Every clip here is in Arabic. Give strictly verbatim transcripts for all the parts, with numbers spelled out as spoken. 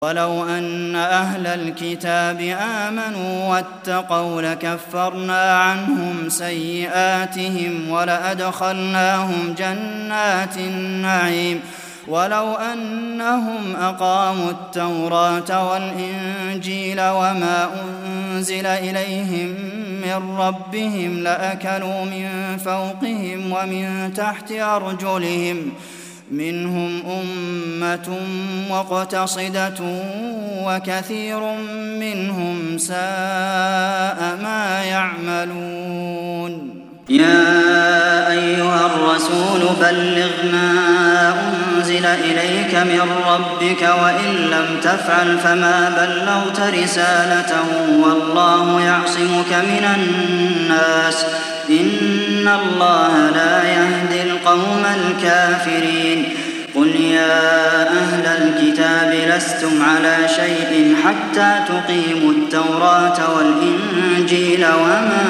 وَلَوْ أَنَّ أَهْلَ الْكِتَابِ آمَنُوا وَاتَّقَوْا لَكَفَّرْنَا عَنْهُمْ سَيِّئَاتِهِمْ وَلَأَدْخَلْنَاهُمْ جَنَّاتِ النَّعِيمِ وَلَوْ أَنَّهُمْ أَقَامُوا التَّوْرَاةَ وَالْإِنجِيلَ وَمَا أُنزِلَ إِلَيْهِم مِّن رَّبِّهِمْ لَأَكَلُوا مِن فَوْقِهِمْ وَمِن تَحْتِ أَرْجُلِهِم مِّنْهُمْ أُمَّةٌ مُّقْتَصِدَةٌ وَكَثِيرٌ مِّنْهُمْ سَاءَ مَا يَعْمَلُونَ يَا أَيُّهَا الرَّسُولُ بَلِّغْ مَا أُنزِلَ إِلَيْكَ مِن رَّبِّكَ وَإِن لَّمْ تَفْعَلْ فَمَا بَلَّغْتَ رِسَالَتَهُ ۖ وَاللَّهُ يَعْصِمُكَ مِنَ النَّاسِ ۗ إِنَّ اللَّهَ لَا يَهْدِي الْقَوْمَ الْكَافِرِينَ قُلْ يَا أَهْلَ الْكِتَابِ لَسْتُمْ عَلَىٰ شَيْءٍ حَتَّىٰ تُقِيمُوا التَّوْرَاةَ وَالْإِنجِيلَ وَمَا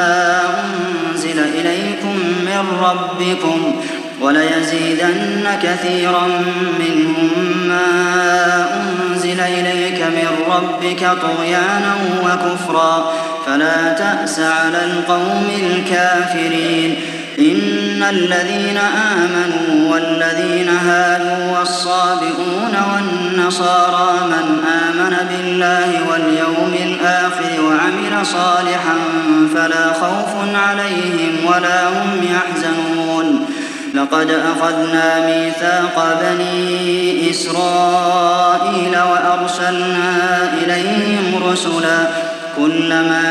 أُنزِلَ إِلَيْكُم مِّن رَّبِّكُمْ ۗ وَلَيَزِيدَنَّ كَثِيرًا مِّنْهُم مَّا أُنزِلَ إِلَيْكَ مِن رَّبِّكَ طُغْيَانًا وَكُفْرًا فَلَا تَأْسَ عَلَى الْقَوْمِ الْكَافِرِينَ إِنَّ الَّذِينَ آمَنُوا وَالَّذِينَ هَادُوا وَالصَّابِئُونَ وَالنَّصَارَىٰ مَنْ آمَنَ بِاللَّهِ وَالْيَوْمِ الْآخِرِ وَعَمِلَ صَالِحًا فَلَا خَوْفٌ عَلَيْهِمْ وَلَا هُمْ يَحْزَنُونَ لَقَدْ أَخَذْنَا مِيثَاقَ بَنِي إِسْرَائِيلَ وَأَرْسَلْنَا إِلَيْهِمْ رُسُلًا كُلَّمَا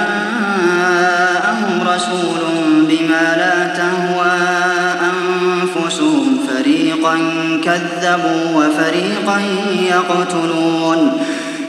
جَاءَهُمْ رَسُولٌ بِمَا لَا تَهْوَىٰ أَنفُسُهُمْ فَرِيقًا كَذَّبُوا وَفَرِيقًا يَقْتُلُونَ